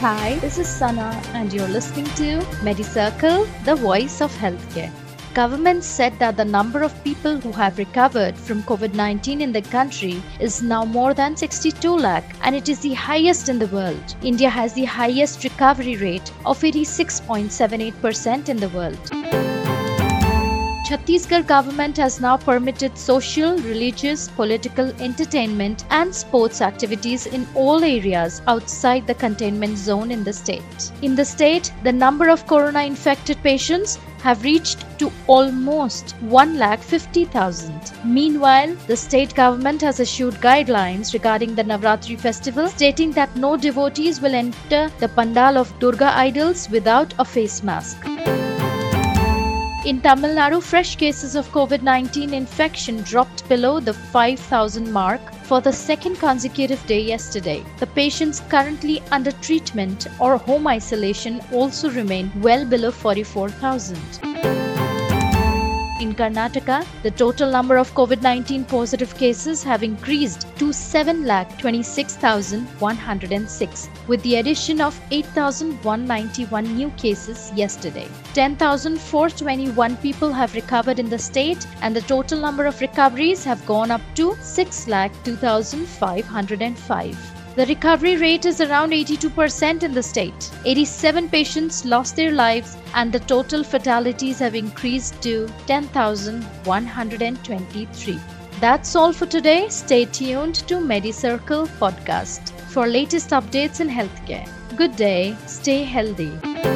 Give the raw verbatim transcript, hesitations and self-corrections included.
Hi, this is Sana and you're listening to MediCircle, the voice of healthcare. Government said that the number of people who have recovered from covid nineteen in the country is now more than sixty-two lakh and it is the highest in the world. India has the highest recovery rate of eighty-six point seven eight percent in the world. Chhattisgarh government has now permitted social, religious, political, entertainment and sports activities in all areas outside the containment zone in the state. In the state, the number of corona infected patients have reached to almost one lakh fifty thousand. Meanwhile, the state government has issued guidelines regarding the Navratri festival, stating that no devotees will enter the pandal of Durga idols without a face mask. In Tamil Nadu, fresh cases of covid nineteen infection dropped below the five thousand mark for the second consecutive day yesterday. The patients currently under treatment or home isolation also remain well below forty-four thousand. In Karnataka, the total number of covid nineteen positive cases have increased to seven lakh twenty-six thousand one hundred six, with the addition of eight thousand one hundred ninety-one new cases yesterday. ten thousand four hundred twenty-one people have recovered in the state and the total number of recoveries have gone up to six lakh two thousand five hundred five. The recovery rate is around eighty-two percent in the state. eighty-seven patients lost their lives and the total fatalities have increased to ten thousand one hundred twenty-three. That's all for today. Stay tuned to MediCircle podcast for latest updates in healthcare. Good day. Stay healthy.